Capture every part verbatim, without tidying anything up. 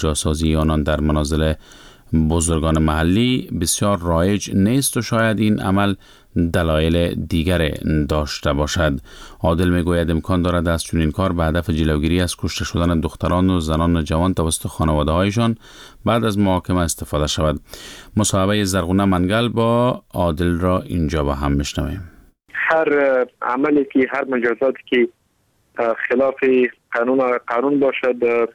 جاسازی آنان در منازل بزرگان محلی بسیار رایج نیست و شاید این عمل دلایل دیگر داشته باشد. عادل میگوید امکان دارد از چنین کار به هدف جلوگیری از کشته شدن دختران و زنان جوان توسط خانواده هایشان بعد از محاکمه استفاده شود. مصاحبه زرغونه منگل با عادل را اینجا با هم میشنویم. هر عملی که هر مجازاتی که خلاف قانون قانون باشد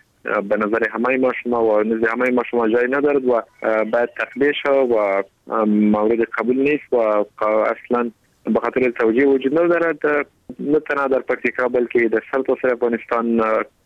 به نظر همه ما شما و نزد همه ما شما جای ندارد و باید تخلیه شود و مورد قبول نیست و اصلا به خاطر توجیه وجود ندارد، نه تنها در پکتیکا بلکه در سرتاسر افغانستان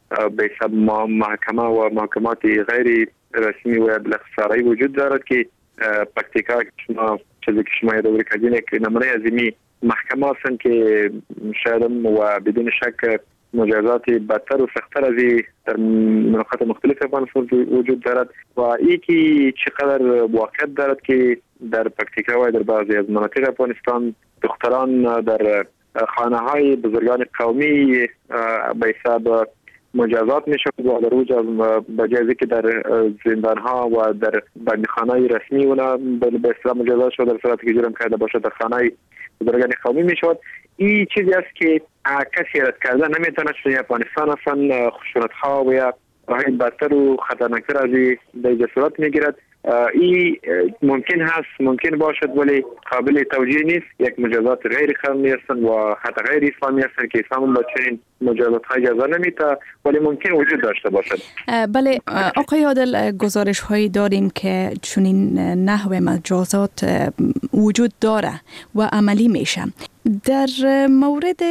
به حساب محکمه و محکمات غیر رسمی و بالاخصاری وجود دارد که پکتیکا شما چیزی که شما یادآوری کردین یک نمونه از این محکمه هستند که شاید و بدون شک مجازات بدتر و سخت‌تر از این در مناطق مختلف افغانستان وجود دارد و این که چقدر واقعیت دارد که در پکتیکا و در بعضی از مناطق افغانستان دختران در خانه‌های بزرگان قومی به حساب مجازات میشد و در روز بجای که در زندان‌ها و در بندیخانه‌های رسمی اونا به اصطلاح مجازات شد در صورتی که جرم کرده باشد در خانه‌های بزرگان قومی میشد. این چیزی است که کسی رد کرده نمیتونه، چون افغانستان اصلا خشونت‌ها و یا راهی بدتر و خطرناکتر از این در صورت میگیرد. این ممکن هست ممکن باشد ولی قابل توجیه نیست. یک مجازات غیر قانونی هستند و حتی غیر اسلامی هستند که اسلام با چنین مجازات های اجازه نمیده ولی ممکن وجود داشته باشد. بله آقای عادل، گزارش هایی داریم که چنین نحو مجازات وجود داره و عملی میشه. در مورد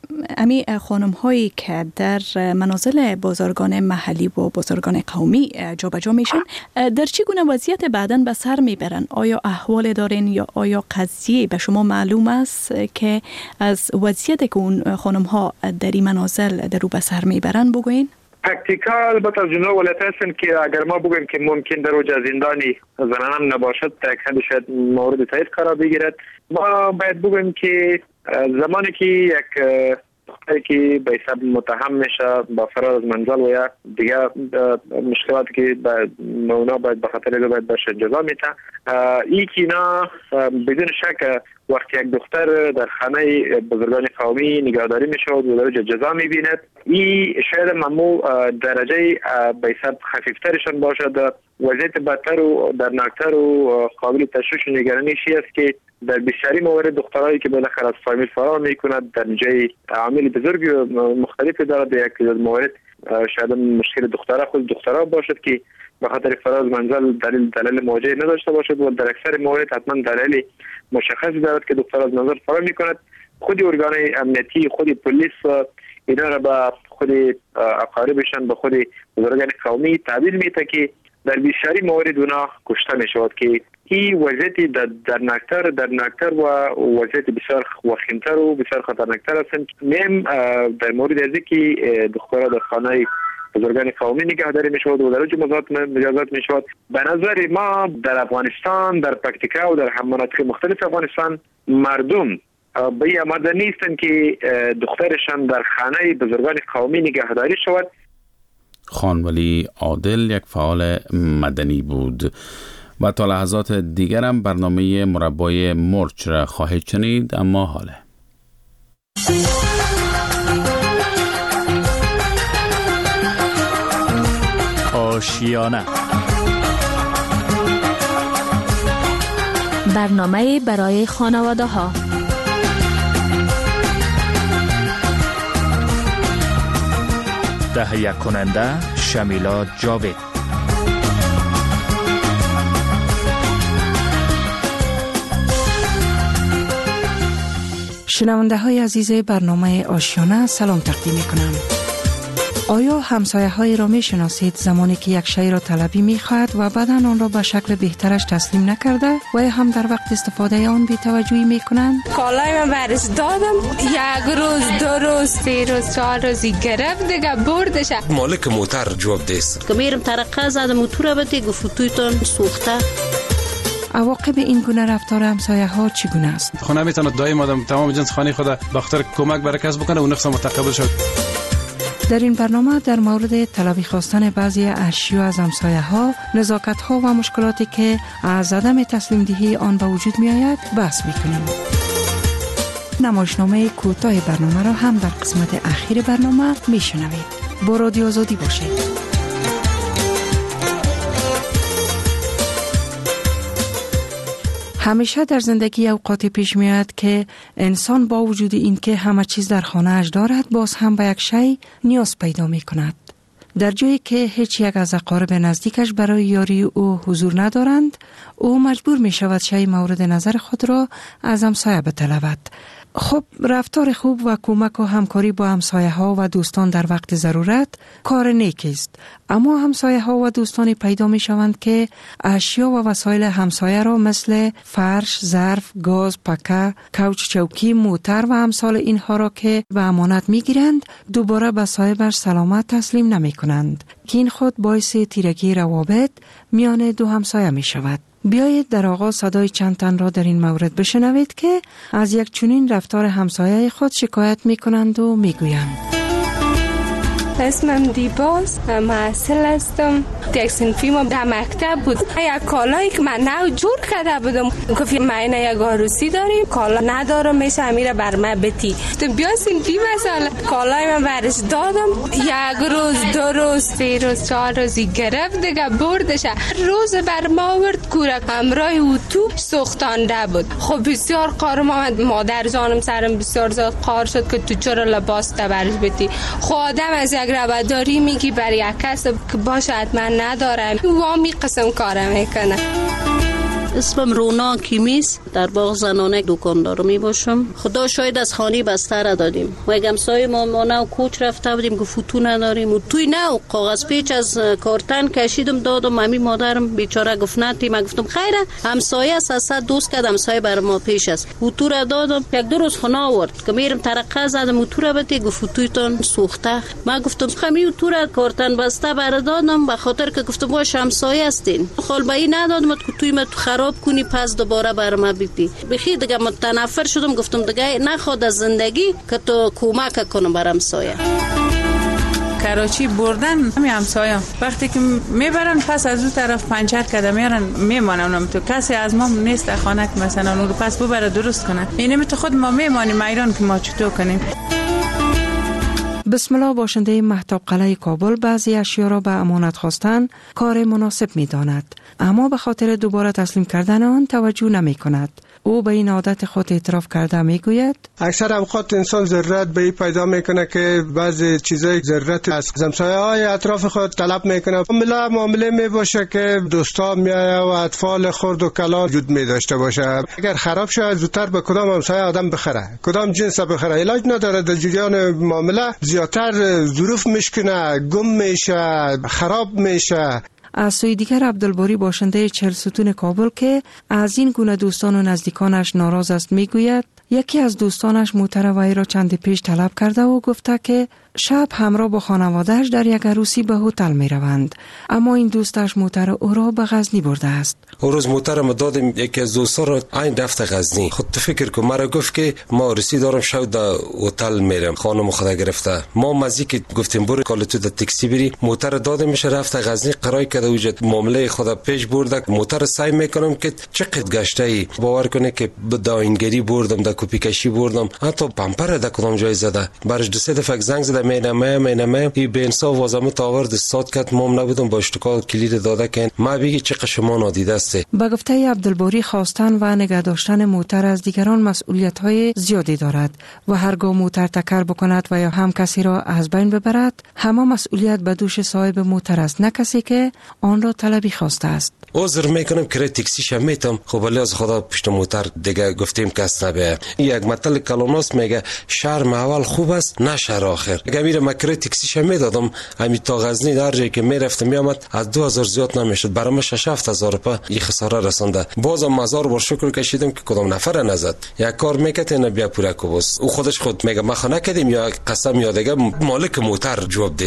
امی خانم هایی که در منازل بزرگان محلی و بزرگان قومی جابجا میشن، در چه گونه وضعیت بعداً به سر میبرن؟ آیا احوال دارین یا آیا قضیه به شما معلوم است که از وضعیت که اون خانم ها در این منازل در رو به سر میبرن بگوین؟ پکتیکا البته از جمله ولایت هستند که اگر ما بگویم که ممکن در اوج زندانی زنان نباشد تا یک حد شاید مورد تایید قرار بگیرد. ما باید بگویم که زمانی که یک دختری که به حساب متهم میشه با فرار از منزل و یا دیگه مشکلاتی که به اونا باید به خاطر اینا باید باشه جزا میده، این که اینا بدون شک وقتی یک دختر در خانه بزرگان قومی نگهداری میشه و در جزا میبیند، این شاید ممو درجه به حساب خفیفترشان باشد. وضعیت بدتر و درناکتر و قابل تشویش و نگرانی چی است که در بسیاری موارد دخترایی که بالاخره از فامیل فرار میکند در جای عامل بزرگی و مختلفی دارد. یک موارد شاید مشکل دخترها خود دخترها باشد که به خاطر فرار از منزل دلیل دلیل مواجهه نداشته باشد و در اکثر موارد حتما دلیل مشخصی دارد که دختر از منزل فرار میکند. خود ارگان امنیتی، خود پلیس اینا را به خود اقاربشان به خود بزرگان قومی تحویل میده که در بسیاری موارد اونا کشته می شود که این وضعیت در درناکتر درناکتر و وضعیت بسیار وخیمتر و بسیار خطرناکتر هستند. میم در مورد ازی که دخترها در خانه بزرگان قومی نگهداری می شود و در اوج مجازات می شود. به نظر ما در افغانستان، در پکتیکا و در هم مناطق مختلف افغانستان مردم به این آماده نیستند که دخترشان در خانه بزرگان قومی نگهداری شود. خانولی عادل یک فعال مدنی بود. و تا لحظات دیگرم برنامه مربای مرچ را خواهید شنید، اما حاله آشیانه، برنامه برای خانواده ها. تهیه کننده شمیلا جاوید. شنونده های عزیز برنامه آشیانه سلام تقدیم می کنم. آیا همسایه های را می شناسید زمانی که یک شی را طلبی می خواهد و بعدا آن را به شکل بهترش تسلیم نکرده و هم در وقت استفاده آن بی توجهی می کنند؟ کالای من برش دادم، یک روز دو روز سه روز چهار روزی گرفت دیگه بردش. مالک موتر جواب دیست که میرم ترقه زدم موتور بده گفت تویتون سوخته. عواقب این گونه رفتار همسایه ها چگونه است؟ خونه میتونه دائم آدم تمام جنس خانه خود به خاطر کمک برای کسب بکنه و نقص متقبل شد. در این برنامه در مورد طلبی خواستن بعضی اشیا از همسایه ها، نزاکت ها و مشکلاتی که از عدم تسلیم دهی آن به وجود می آید بحث می کنیم. نمایشنامه کوتاه برنامه را هم در قسمت اخیر برنامه می شنوید. با رادیو آزادی باشید. همیشه در زندگی اوقاتی پیش میاد که انسان با وجود این که همه چیز در خانه اش دارد باز هم به یک شی نیاز پیدا می کند. در جایی که هیچ یک از اقارب نزدیکش برای یاری او حضور ندارند، او مجبور می شود شی مورد نظر خود را از همسایه بطلبد. خب رفتار خوب و کمک و همکاری با همسایه ها و دوستان در وقت ضرورت کار نیکی است، اما همسایه ها و دوستانی پیدا می شوند که اشیا و وسایل همسایه را مثل فرش، ظرف، گاز، پکه، کوچ، چوکی، موتر و امثال اینها را که به امانت می گیرند دوباره به صاحبش سلامت تسلیم نمی کنند که این خود باعث تیرگی روابط میان دو همسایه می شود. بیایید در آغاز صدای چند تن را در این مورد بشنوید که از یک چنین رفتار همسایه خود شکایت می کنند و می گویند. اسمم دیباست، محصل هستم. یک صنفی ما در مکتب بود. یک کالایی که من نو جور کرده بودم گفت ما اینا یک عروسی داریم، کالا ندارم، میشه میره بر من بتی. تو بیا صنفی مثلا کالای من برش دادم، یک روز دو روز سه روز چهار روزی گرفت دیگه بردش. روز بر ما ورد کورک همراه او تو سوختانده بود. خب بسیار قارم آمد، مادر جانم سرم بسیار زیاد قار شد که تو چرا لباس برش بتی. خب آدم از یک رواداری میگی برای یک کس که باشه حتما ندارم وامی قسم کارم میکنه. اسمم رونا کیمیست، در باغ زنانه دکاندار می باشم. خدا شاید از خانه بستر دادیم و یک همسایه ما ما نو کوچ رفته بودیم که فوتو نداریم و توی نو کاغذ پیچ از کارتن کشیدم دادم. مامی مادرم بیچاره گفت نتی، من گفتم خیره همسایه است، از صد دوست کردم همسایه بر ما پیش است. فوتو را دادم، یک دو روز خونه آورد که میرم ترقه زدم و تو را بتی گفت فوتویتون سوخته. من گفتم خمی تو را کارتن بسته بر دادم به خاطر که گفتم باش همسایه هستین، خالبایی ندادم که توی ما تو خراب کنی پس دوباره بر ما بیتی. بخی دیگه متنفر شدم، گفتم دیگه نخواد از زندگی که تو کمک کنم برام سایه. کراچی بردن همین همسایه وقتی که میبرن پس از اون طرف پنچر کرده میارن میمانن، اونم تو کسی از ما نیست در خانه که مثلا اون رو پس ببره درست کنن. اینم تو خود ما میمانیم ایران که ما چطور کنیم. بسم الله باشنده مهتاب قلعه کابل بعضی اشیا را به امانت خواستن کار مناسب می داند، اما به خاطر دوباره تسلیم کردن آن توجه نمی کند. او به این عادت خود اعتراف کرده می گوید اکثر اوقات انسان ضرورت به این پیدا میکنه که بعضی چیزای ضرورت از همسایه های اطراف خود طلب میکنه. معامله معامله می باشه که دوستا میایه و اطفال خرد و کلان وجود می داشته باشه. اگر خراب شه زودتر به کدام همسایه آدم بخره، کدام جنس بخره، علاج نداره. در جریان معامله زیادتر ظروف مشکنه، گم میشه، خراب میشه. از سوی دیگر عبدالباری باشنده چهل ستون کابل که از این گونه دوستان و نزدیکانش ناراض است میگوید یکی از دوستانش موتر وی را چند پیش طلب کرده و گفته که شب همراه با خانوادهش در یک عروسی به هتل می روند، اما این دوستش موتر او را به غزنی برده است. اون روز موترم دادم یکی از دوستا را این رفت غزنی. خود تو فکر کن مرا گفت که ما عروسی دارم شب در هتل میرم، خانم خدا گرفته. ما مزی که گفتیم برو کال تو در تاکسی بری، موتر دادم میشه رفت غزنی قرای کرده وجود معامله خدا پیش برده. موتر سعی میکنم که چقدر گشته ای باور کنه که به داینگری بردم، در کپی کشی بردم، حتی پمپر در کدام جای زده برش دو سه دفعه زنگ زده مینمه مینمه این به انصاف وازمه تاورد استاد کرد. مام نبودم با اشتکال کلید داده کن ما بگی چقدر شما نادیده است. با گفته عبدالباری خواستن و نگه داشتن موتر از دیگران مسئولیت‌های زیادی دارد و هرگاه موتر تکر بکند و یا هم کسی را از بین ببرد همه مسئولیت به دوش صاحب موتر است، نه کسی که آن را طلبی خواسته است. عذر میکنم که تاکسیش میتم، خب ولی از خدا پشت موتر دیگه گفتیم کس نبه. یک مطلب کلوناست میگه شرم اول خوب است نه شر آخر. اگه میره مکره تاکسیش میدادم همین تا غزنی در جایی که میرفتم میامد از دو هزار زیاد نمیشد، برام شش هفت هزار پا این خساره رسونده. بازم هزار بار شکر کشیدم که کدام نفر نزد. یک کار میکرد نه بیا پوره کو بس او خودش خود میگه ما خونه کردیم یا قسم یا دیگه مالک موتر جواب دیسته.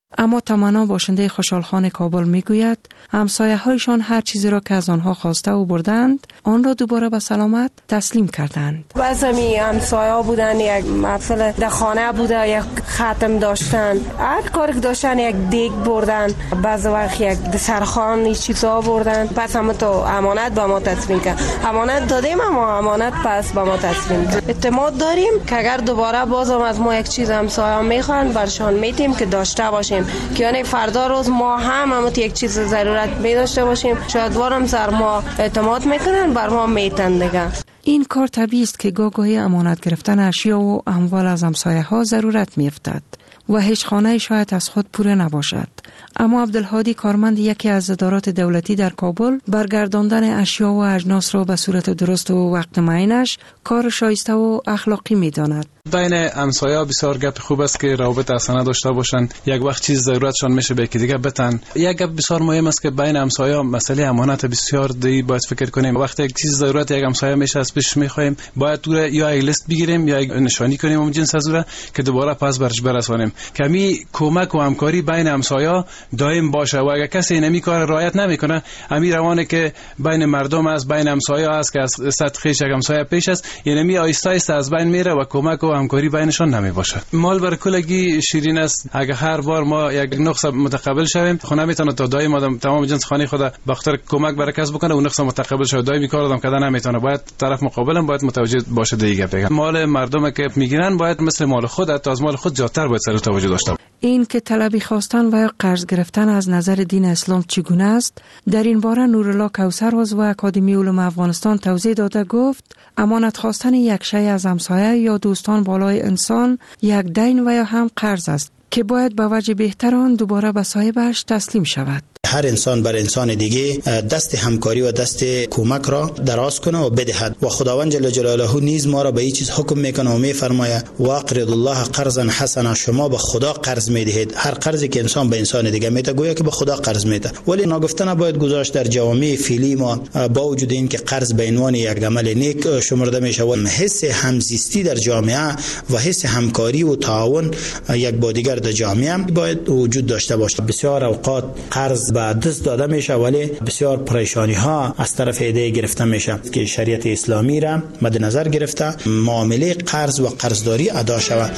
اما تمنا باشنده خوشحالخان کابل میگوید همسایه هایشان هر چیزی را که از آنها خواسته و بردند آن را دوباره به سلامت تسلیم کردند. بس همی همسایه ها بودن، یک مثلا در خانه بوده، یک ختم داشتن، هر کاری که داشتن یک دیگ بردن، بعض وقت یک دسترخوان این چیزا بردن. پس همه تو امانت به ما تسلیم کرد. امانت دادیم اما امانت پس به ما تسلیم کرد. اعتماد داریم که اگر دوباره بازم از ما یک چیز همسایه میخوان برشان میتیم که داشته باشیم، که یعنی فردا روز ما هم هم یک چیز ضرورت می داشته باشیم، شاید وارم سر ما اعتماد میکنن، بر ما میتن دیگه. این کار طبیعی است که گاهی امانت گرفتن اشیا و اموال از همسایه ها ضرورت می افتد و هیچ خانه شاید از خود پوره نباشد. اما عبدالهادی کارمند یکی از ادارات دولتی در کابل برگرداندن اشیا و اجناس را به صورت درست و وقت معینش کار شایسته و اخلاقی می داند. بین همسایه‌ها بسیار گپ خوب است که روابط اصلا داشته باشند. یک وقت چیز ضرورتشان میشه به یکی دیگه بتن. یک گپ بسیار مهم است که بین همسایه‌ها مسئله امانت بسیار دی باید فکر کنیم. وقتی یک چیز ضرورت یک همسایه میشه از پیش میخوایم، باید تو یا یک لیست بگیریم یا یک نشانی کنیم اون جنس از اون که دوباره پس برش برسانیم. کمی کمک و همکاری بین همسایه‌ها دائم باشه و اگر کسی نمی کار رعایت نمیکنه، همین روانه که بین مردم است، بین همسایه‌ها است که از سطح خیش یک همسایه پیش است، یعنی آیسته آیسته از بین میره و کمک و همکاری بینشان نمی باشه. مال بر کلگی شیرین است. اگر هر بار ما یک نقص متقبل شویم، خود نمیتونه تا دائم آدم تمام جنس خانه خود بخاطر کمک برای کسب بکنه و نقص متقبل شه. دائمی کار آدم کردن نمیتونه. باید طرف مقابلم باید متوجه باشه دیگه. بگم مال مردم که میگیرن باید مثل مال خود، حتی از مال خود زیادتر باید سر توجه داشته باشه. این که طلبی خواستن و یا قرض گرفتن از نظر دین اسلام چگونه است، در این باره نورالله کوثر عضو اکادمی علوم افغانستان توضیح داده گفت امانت خواستن یک شی از همسایه یا دوستان بالای انسان یک دین و یا هم قرض است که باید به وجه بهتر آن دوباره به صاحبش تسلیم شود. هر انسان بر انسان دیگه دست همکاری و دست کمک را دراز کنه و بدهد و خداوند جل جلاله نیز ما را به این چیز حکم میکنه و میفرماید واقرضوا الله قرضا حسنا، شما به خدا قرض میدهید. هر قرضی که انسان به انسان دیگه میده گویا که به خدا قرض میده. ولی ناگفتن باید گذاشت در جوامع فعلی ما با وجود این که قرض به عنوان یک عمل نیک شمرده میشه و حس همزیستی در جامعه و حس همکاری و تعاون یک با دیگر در جامعه باید وجود داشته باشه. بسیار اوقات قرض به دست داده میشه ولی بسیار پریشانی ها از طرف ایده گرفته میشه که شریعت اسلامی را مد نظر گرفته معامله قرض و قرضداری ادا شود.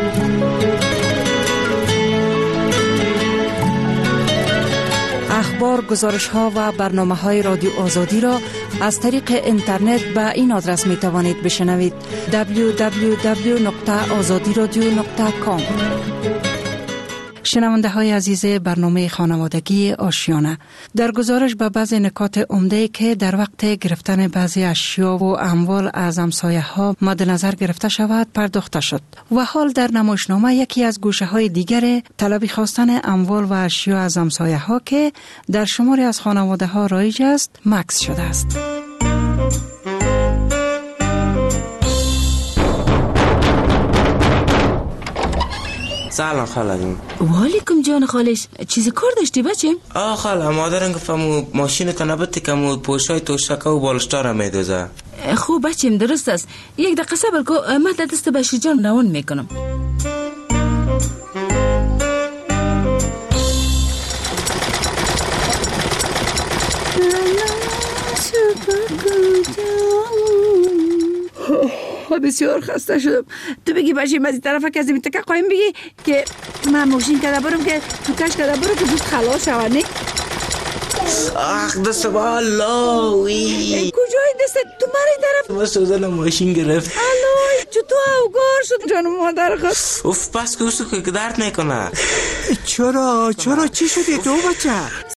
اخبار، گزارش ها و برنامه های رادیو آزادی را از طریق اینترنت به این آدرس می توانید بشنوید: دبلیو دبلیو دبلیو دات آزادی رادیو دات کام. شنونده های عزیز برنامه خانوادگی آشیانه، در گزارش به بعضی نکات عمده که در وقت گرفتن بعضی اشیا و اموال از همسایه ها مد نظر گرفته شود پرداخته شد و حال در نمایشنامه یکی از گوشه های دیگر طلبی خواستن اموال و اشیا از همسایه ها که در شماری از خانواده ها رایج است مکث شده است. سلام خاله جون. وعلیکم جان خالش، چیزی کار داشتی بچه؟ آه خاله مادرم گفتم ماشین تنبت کم پوشای توشکه و بالشتار میدوزه. خوب بچم درست است. یک دقیقه صبر کن، من در دست بشیر جان روان میکنم. بسیار خسته شدم. تو بگی باشیم از این طرف که از این تکه قایم بگی که من ماشین کده برم که تو کش کده برم که زود خلاص شود. نه آخ دست با الله وی کجای دست تو مری طرف؟ ما سوزن ماشین گرفت. الای چو تو اوگار شد جانم مادر خود. اوف پس که اوستو که درد میکنه. چرا چرا چی شدی تو بچه؟